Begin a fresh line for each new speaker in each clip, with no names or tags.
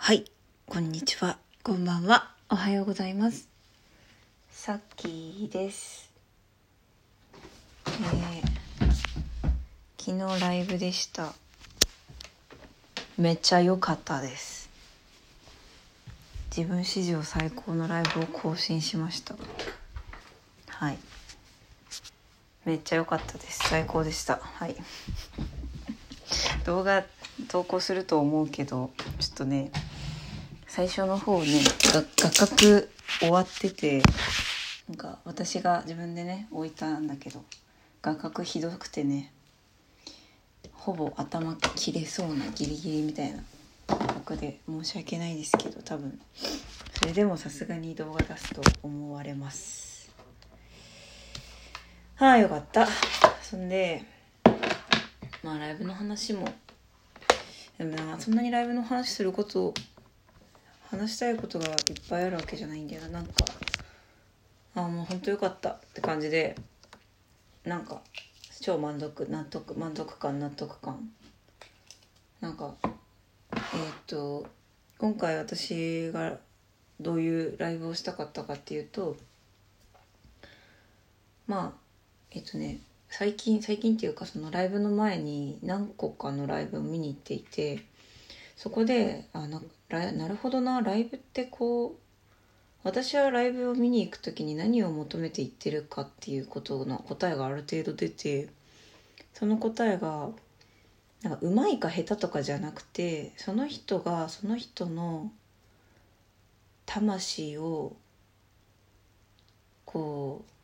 はい、こんにちは、こんばんは、おはようございます。さっきです。昨日ライブでした。めっちゃ良かったです。自分史上最高のライブを更新しました。はい、めっちゃ良かったです。最高でした。はい。動画投稿すると思うけど、ちょっとね、最初の方ね、画角終わってて、なんか私が自分でね置いたんだけど、画角ひどくてね、ほぼ頭切れそうなギリギリみたいな画角で申し訳ないですけど、多分それでもさすがに動画出すと思われます。はあ、よかった。そんでライブの話も、でもそんなにライブの話すること話したいことがいっぱいあるわけじゃないんだよな。なんかもう本当よかったって感じで、なんか超満足感なんか今回私がどういうライブをしたかったかっていうと、最近っていうか、そのライブの前に何個かのライブを見に行っていて、そこでなるほどな、ライブってこう、私はライブを見に行くときに何を求めていってるかっていうことの答えがある程度出て、その答えがなんか上手いか下手とかじゃなくて、その人がその人の魂をこう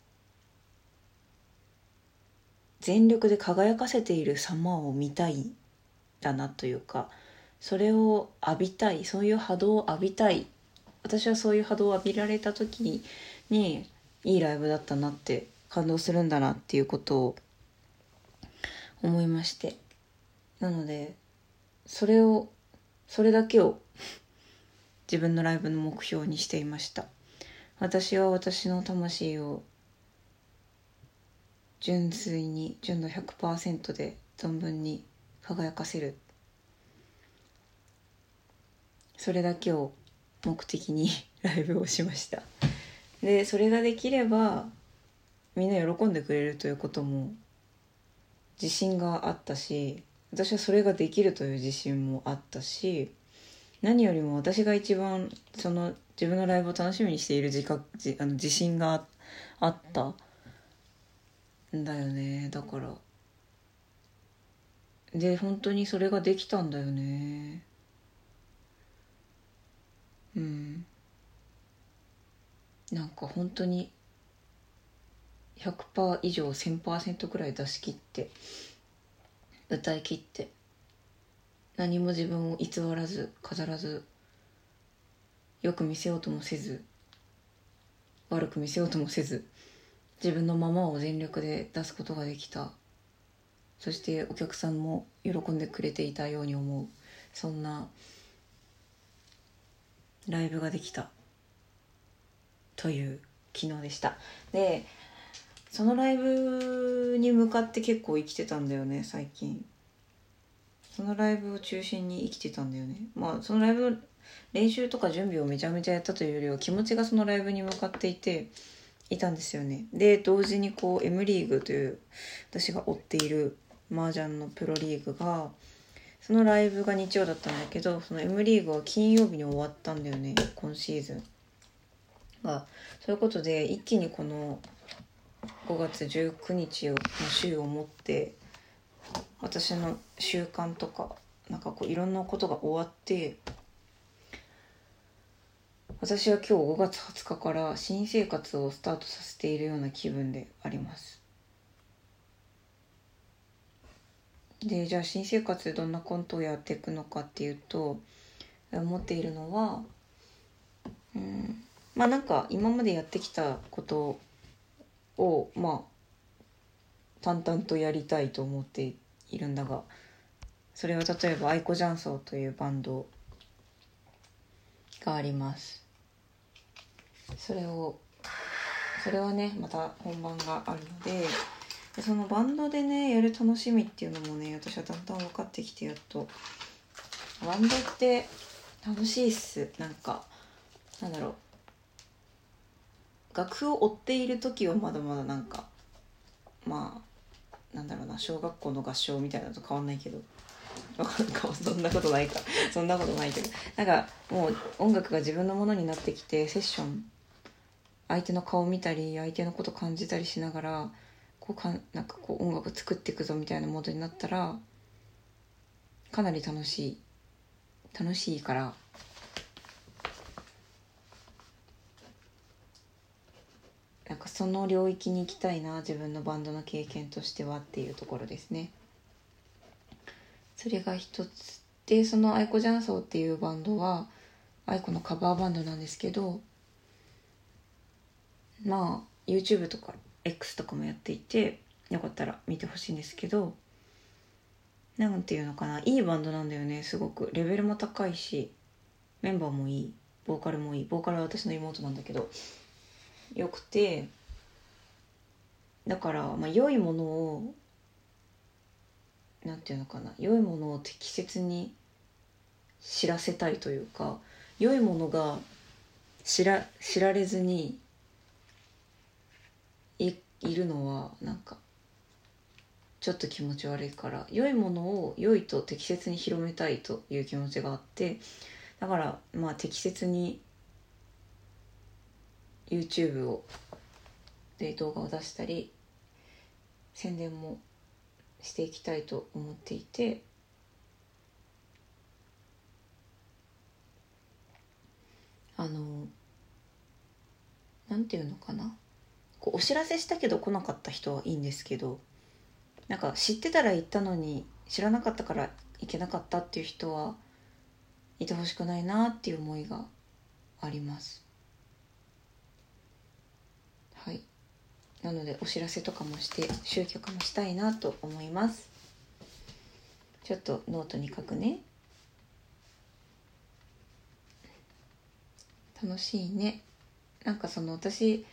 全力で輝かせている様を見たいだなというか、それを浴びたい、そういう波動を浴びたい。私はそういう波動を浴びられた時にいいライブだったなって、感動するんだなっていうことを思いまして、なのでそれだけを自分のライブの目標にしていました。私は私の魂を純度 100% で存分に輝かせる、それだけを目的にライブをしました。でそれができればみんな喜んでくれるということも自信があったし、私はそれができるという自信もあったし、何よりも私が一番その自分のライブを楽しみにしている自信があったんだよね。だからで本当にそれができたんだよね。なんか本当に 100% 以上 1000% くらい出し切って、歌い切って、何も自分を偽らず飾らず、よく見せようともせず悪く見せようともせず、自分のままを全力で出すことができた。そしてお客さんも喜んでくれていたように思う、そんなライブができたという昨日でした。でそのライブに向かって結構生きてたんだよね。最近そのライブを中心に生きてたんだよね。そのライブの練習とか準備をめちゃめちゃやったというよりは、気持ちがそのライブに向かっていたんですよね。で同時にこう M リーグという私が追っている麻雀のプロリーグが、そのライブが日曜だったんだけど、その M リーグは金曜日に終わったんだよね、今シーズンが。そういうことで一気にこの5月19日の週をもって私の習慣とかなんかこういろんなことが終わって、私は今日5月20日から新生活をスタートさせているような気分であります。でじゃあ新生活でどんなコントをやっていくのかっていうと、思っているのは、なんか今までやってきたことを淡々とやりたいと思っているんだが、それは例えばアイコジャンソーというバンドがあります。それはねまた本番があるので、そのバンドでねやる楽しみっていうのもね、私はだんだん分かってきて、やっとバンドって楽しいっす。なんかなんだろう、楽譜を追っている時はまだまだなんかまあなんだろうな、小学校の合唱みたいなのと変わんないけどそんなことないかそんなことないけど、なんかもう音楽が自分のものになってきて、セッション相手の顔見たり相手のこと感じたりしながらなんかこう音楽作っていくぞみたいなモードになったらかなり楽しいから、なんかその領域に行きたいな、自分のバンドの経験としてはっていうところですね。それが一つで、その愛子ジャンソーっていうバンドは愛子のカバーバンドなんですけど、まあ YouTube とか X とかもやっていて、よかったら見てほしいんですけど、なんていうのかな、いいバンドなんだよね。すごくレベルも高いし、メンバーもいい、ボーカルもいい。ボーカルは私の妹なんだけどよくて、だからまあ良いものをなんていうのかな、良いものを適切に知らせたいというか、良いものが知られずにいるのはなんかちょっと気持ち悪いから、良いものを良いと適切に広めたいという気持ちがあって、だからまあ適切に YouTube で動画を出したり宣伝もしていきたいと思っていて、なんていうのかな、こうお知らせしたけど来なかった人はいいんですけど、なんか知ってたら行ったのに知らなかったから行けなかったっていう人はいてほしくないなっていう思いがあります。はい、なのでお知らせとかもして集客もしたいなと思います。ちょっとノートに書くね。楽しいね。なんかその私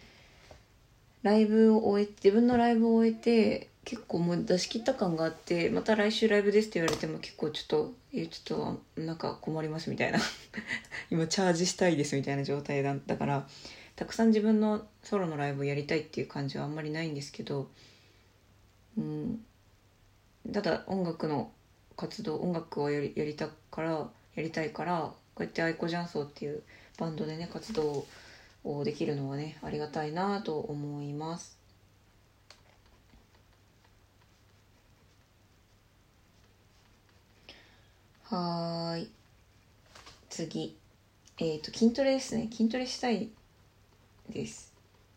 自分のライブを終えて結構もう出し切った感があって、また来週ライブですって言われても結構ちょっとなんか困りますみたいな今チャージしたいですみたいな状態だからたくさん自分のソロのライブをやりたいっていう感じはあんまりないんですけど、ただ音楽をやりたいから、こうやってアイコジャンソーっていうバンドでね活動をできるのはねありがたいなと思います。はーい、次筋トレですね。筋トレしたいです。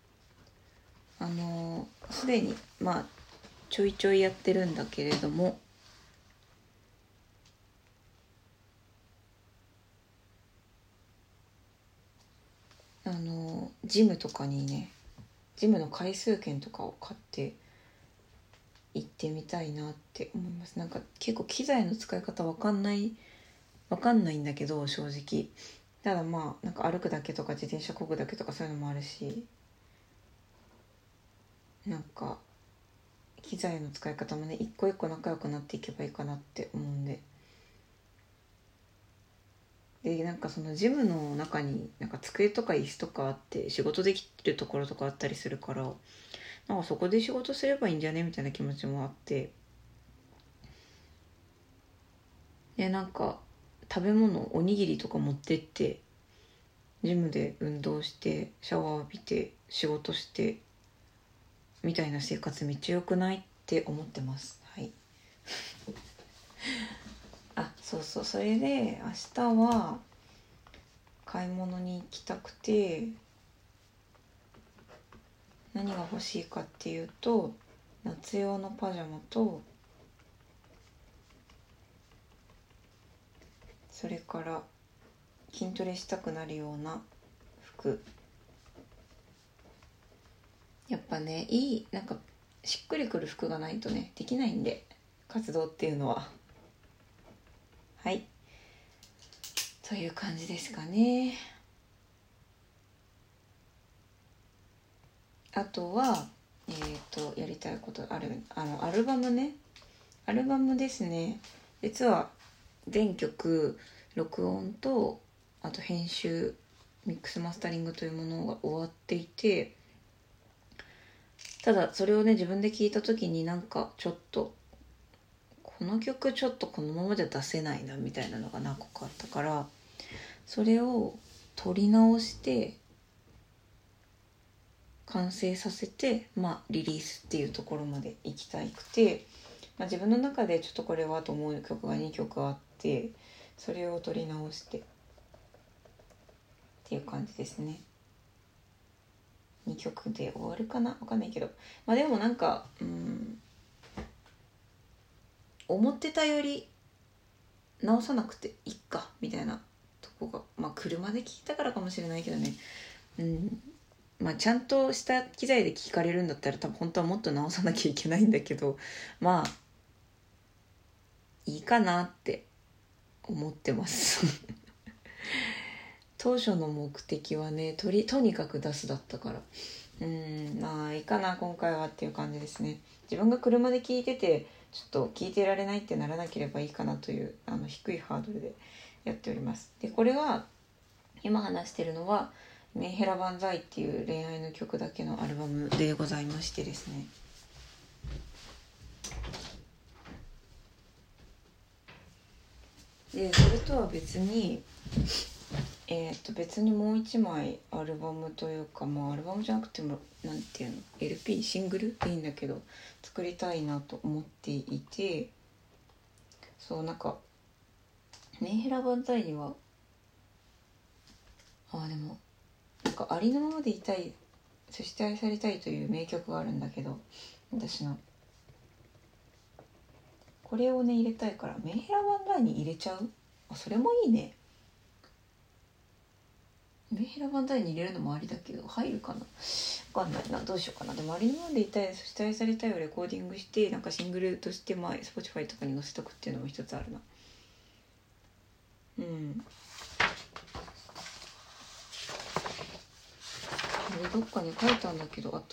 すでにまあちょいちょいやってるんだけれども、ジムとかにね、ジムの回数券とかを買って行ってみたいなって思います。なんか結構機材の使い方わかんないんだけど正直、ただまあなんか歩くだけとか自転車漕ぐだけとかそういうのもあるし、なんか機材の使い方もね一個一個仲良くなっていけばいいかなって思うんで、なんかそのジムの中になんか机とか椅子とかあって仕事できるところとかあったりするから、なんかそこで仕事すればいいんじゃねみたいな気持ちもあって、でなんか食べ物おにぎりとか持ってってジムで運動してシャワー浴びて仕事してみたいな生活めっちゃ良くないって思ってます。はい。そうそう、それで明日は買い物に行きたくて、何が欲しいかっていうと夏用のパジャマと、それから筋トレしたくなるような服。やっぱねなんかしっくりくる服がないとねできないんで、活動っていうのは。はい、という感じですかね。あとはやりたいことある。アルバムですね。実は全曲録音とあと編集ミックスマスタリングというものが終わっていて、ただそれをね自分で聞いた時になんかちょっとこの曲ちょっとこのままじゃ出せないなみたいなのが何個かあったから、それを撮り直して完成させて、リリースっていうところまで行きたくて、自分の中でちょっとこれはと思う曲が2曲あって、それを撮り直してっていう感じですね。2曲で終わるかな、分かんないけど、でもなんか思ってたより直さなくていいかみたいなとこが、車で聞いたからかもしれないけどね、ちゃんとした機材で聞かれるんだったら多分本当はもっと直さなきゃいけないんだけど、いいかなって思ってます当初の目的はねとにかく出すだったから、いいかな今回はっていう感じですね。自分が車で聞いててちょっと聞いてられないってならなければいいかなという低いハードルでやっております。でこれは今話してるのはメンヘラ万歳っていう恋愛の曲だけのアルバムでございましてですね、でそれとは別に別にもう一枚アルバムというか、アルバムじゃなくてもなんていうの LP シングルでいいんだけど作りたいなと思っていて、そうなんかメンヘラ万歳にはでもなんかありのままでいたい、そして愛されたいという名曲があるんだけど、私のこれをね入れたいからメンヘラ万歳に入れちゃう。それもいいね。メンヘラ万歳に入れるのもありだけど入るかな、分かんないな、どうしようかな。でもありのままでいたい、そして愛されたいをレコーディングしてなんかシングルとしてSpotify とかに載せとくっていうのも一つあるな。これどっかに書いたんだけど、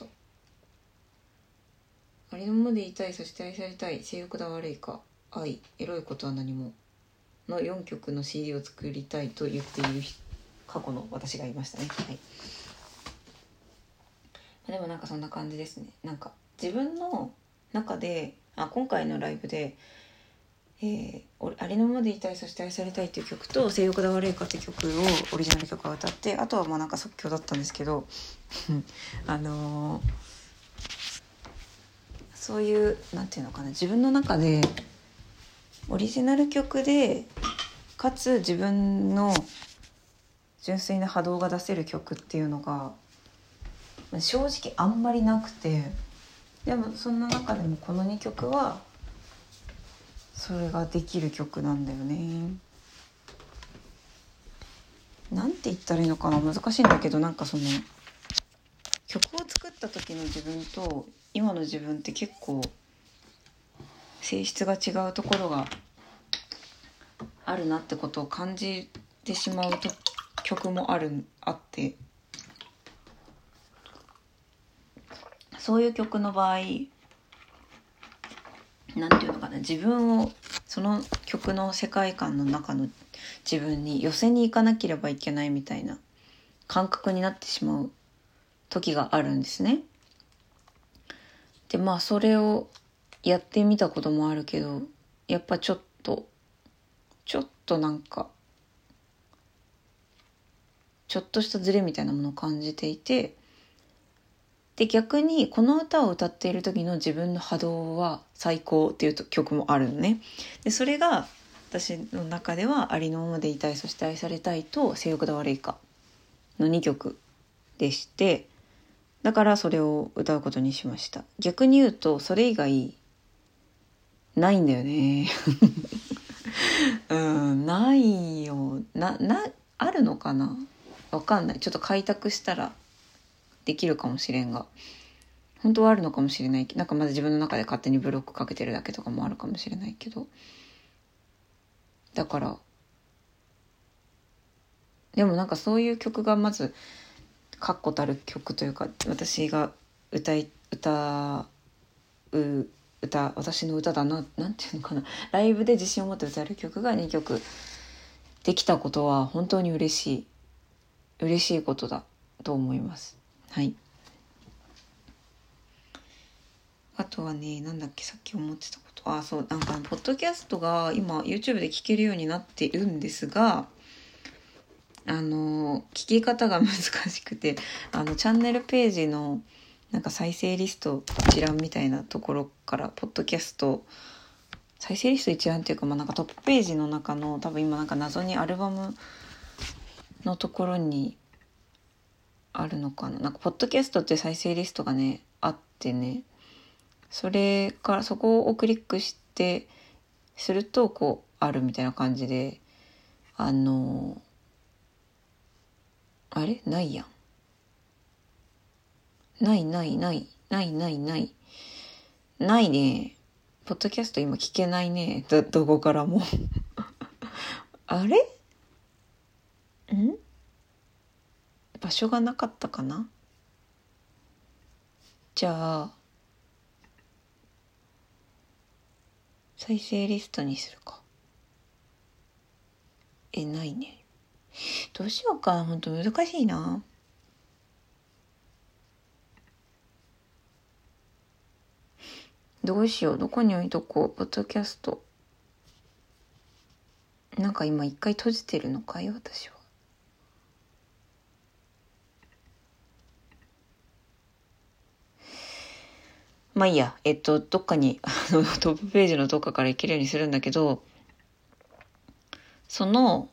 ありのままでいたい、そして愛されたい、性欲だ悪いか、愛、エロいことは何もの4曲の CD を作りたいと言っている過去の私がいましたね。はい。でもなんかそんな感じですね。なんか自分の中で今回のライブで、ありのままでいたい、そして愛されたいっていう曲と性欲だ悪いかっていう曲をオリジナル曲を歌って、あとはなんか即興だったんですけどそういうなんていうのかな、自分の中でオリジナル曲でかつ自分の純粋な波動が出せる曲っていうのが正直あんまりなくて、でもそんな中でもこの2曲はそれができる曲なんだよね。なんて言ったらいいのかな、難しいんだけど、なんかその曲を作った時の自分と今の自分って結構性質が違うところがあるなってことを感じてしまう曲もあってそういう曲の場合なんていうのかな、自分をその曲の世界観の中の自分に寄せに行かなければいけないみたいな感覚になってしまう時があるんですね。でそれをやってみたこともあるけど、やっぱちょっとなんかちょっとしたズレみたいなものを感じていて、で逆にこの歌を歌っている時の自分の波動は最高っていう曲もあるのね。でそれが私の中ではありのままでいたい、そして愛されたいと性欲だ悪いかの2曲でして、だからそれを歌うことにしました。逆に言うとそれ以外ないんだよねないよあるのかな、わかんない。ちょっと開拓したらできるかもしれんが、本当はあるのかもしれない。なんかまず自分の中で勝手にブロックかけてるだけとかもあるかもしれないけど、だからでもなんかそういう曲がまず確固たる曲というか、私が私の歌だな、なんていうのかな、ライブで自信を持って歌える曲が2曲できたことは本当に嬉しいことだと思います。はい。あとはね、なんだっけ、さっき思ってたこと。そう、なんかポッドキャストが今 YouTube で聞けるようになっているんですが、聞き方が難しくて、チャンネルページのなんか再生リスト一覧みたいなところからポッドキャスト再生リスト一覧っていうか、なんかトップページの中の多分今なんか謎にアルバムのところにあるのかな、なんかポッドキャストって再生リストがねあってね、それからそこをクリックしてするとこうあるみたいな感じで、あれないやん、ないね。ポッドキャスト今聞けないね、どこからもあれ場所がなかったかな。じゃあ再生リストにするか。ないね。どうしようかな、ほんと難しいな。どうしよう、どこに置いとこう。ポッドキャストなんか今一回閉じてるのかい、私は。まあいいや、どっかにトップページのどっかから行けるようにするんだけど、その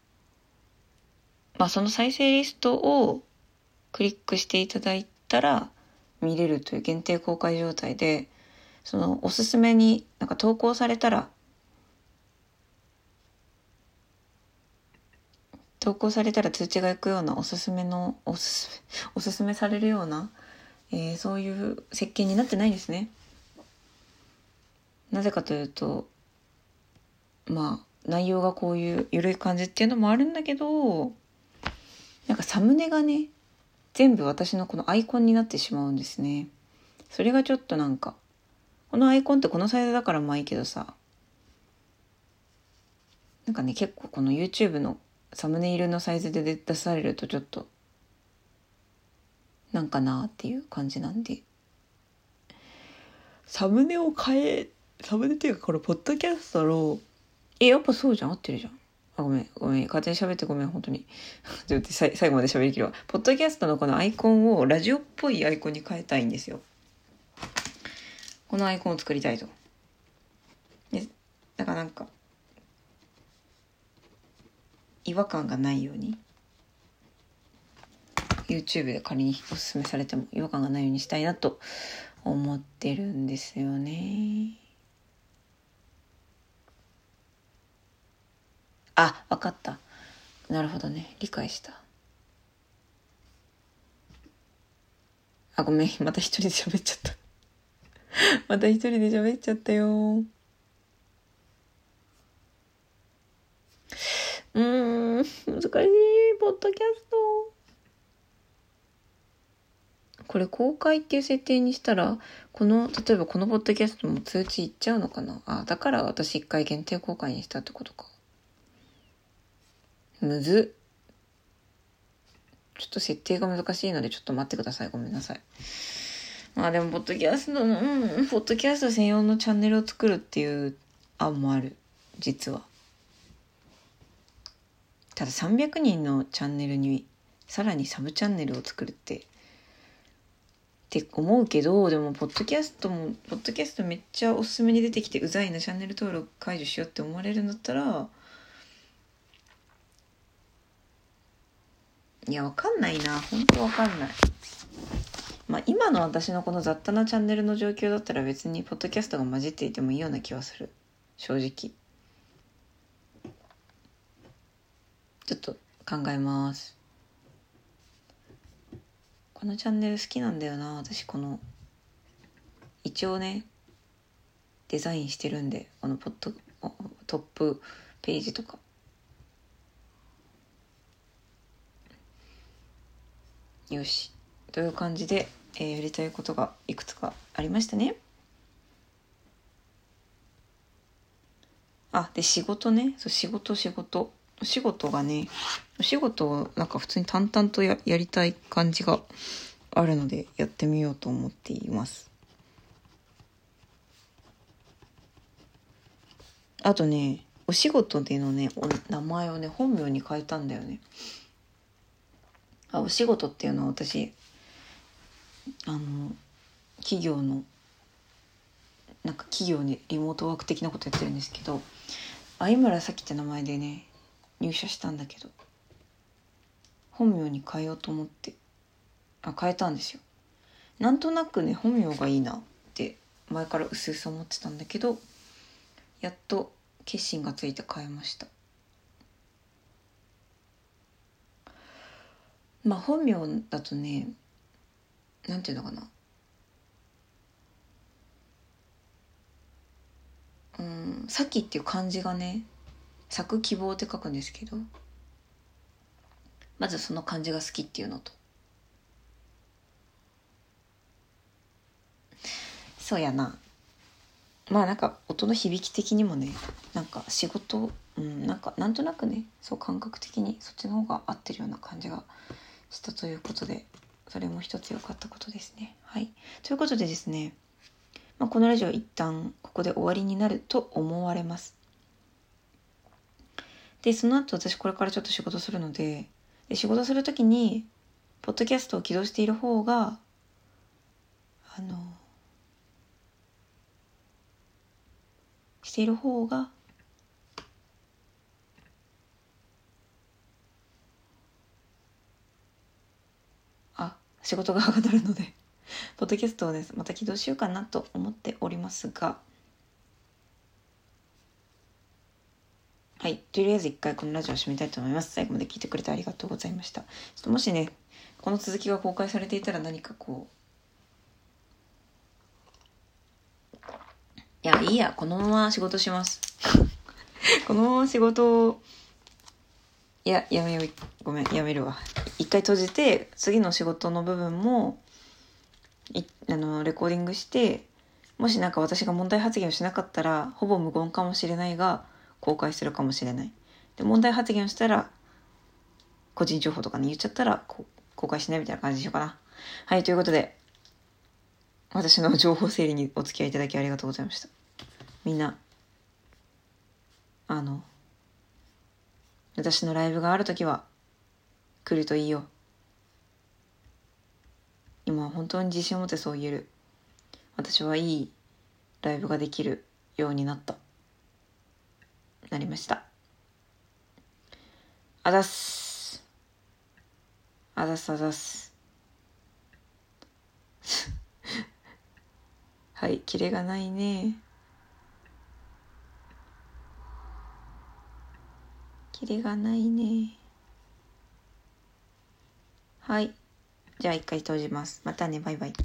再生リストをクリックしていただいたら見れるという限定公開状態で、そのおすすめになんか投稿されたら通知が行くようなおすすめされるような、そういう設計になってないですね。なぜかというと、内容がこういう緩い感じっていうのもあるんだけど、なんかサムネがね全部私のこのアイコンになってしまうんですね。それがちょっとなんか、このアイコンってこのサイズだからまあいいけどさ、なんかね結構この YouTube のサムネイルのサイズで出されるとちょっとなんかなっていう感じなんで、サムネっていうかこのポッドキャストのやっぱそうじゃん、合ってるじゃん。ごめん勝手に喋ってごめん、本当に最後まで喋りきるわ。ポッドキャストのこのアイコンをラジオっぽいアイコンに変えたいんですよ。このアイコンを作りたいと。でだからなんか違和感がないように、 YouTube で仮におすすめされても違和感がないようにしたいなと思ってるんですよね。わかった。なるほどね、理解した。ごめん、また一人で喋っちゃったまた一人で喋っちゃったよ。難しい、ポッドキャスト。これ公開っていう設定にしたら、例えばこのポッドキャストも通知いっちゃうのかな。だから私一回限定公開にしたってことか。むずっ。ちょっと設定が難しいのでちょっと待ってください。ごめんなさい。でもポッドキャスト専用のチャンネルを作るっていう案もある、実は。ただ300人のチャンネルにさらにサブチャンネルを作るって思うけど、でもポッドキャストめっちゃおすすめに出てきてうざいな、チャンネル登録解除しようって思われるんだったら、いやわかんないな、本当わかんない。今の私のこの雑多なチャンネルの状況だったら別にポッドキャストが混じっていてもいいような気はする、正直。ちょっと考えます。このチャンネル好きなんだよな、私。一応ねデザインしてるんで、このトップページとか。よし、という感じで、やりたいことがいくつかありましたね。で仕事ね。仕事お仕事をなんか普通に淡々とやりたい感じがあるので、やってみようと思っています。あとね、お仕事でのね、名前をね、本名に変えたんだよね。お仕事っていうのは私、企業にリモートワーク的なことやってるんですけど、相村咲って名前でね、入社したんだけど、本名に変えようと思って変えたんですよ。なんとなくね、本名がいいなって前からうすうす思ってたんだけど、やっと決心がついて変えました。本名だとね、なんていうのかな、さきっていう漢字がね、咲く希望って書くんですけど、まずその漢字が好きっていうのと、そうやな、なんか音の響き的にもね、なんか仕事、なんとなくね、そう感覚的にそっちの方が合ってるような感じがしたということで、それも一つ良かったことですね。はい、ということでですね、このラジオ一旦ここで終わりになると思われます。で、その後私これからちょっと仕事するので、仕事するときにポッドキャストを起動している方が仕事がはかどるのでポッドキャストをね、また起動しようかなと思っておりますが、はい、とりあえず一回このラジオを締めたいと思います。最後まで聞いてくれてありがとうございました。ちょっともしね、この続きが公開されていたら何かいいや、このまま仕事しますこのまま仕事をやめるわ。一回閉じて、次の仕事の部分もレコーディングして、もしなんか私が問題発言をしなかったらほぼ無言かもしれないが公開するかもしれない。で、問題発言をしたら個人情報とかね言っちゃったら公開しないみたいな感じにしようかな。はい、ということで私の情報整理にお付き合いいただきありがとうございました。みんな私のライブがあるときは来るといいよ。今本当に自信を持ってそう言える。私はいいライブができるようになりました。あざすはい、キレがないね。はい、じゃあ一回閉じます。またね、バイバイ。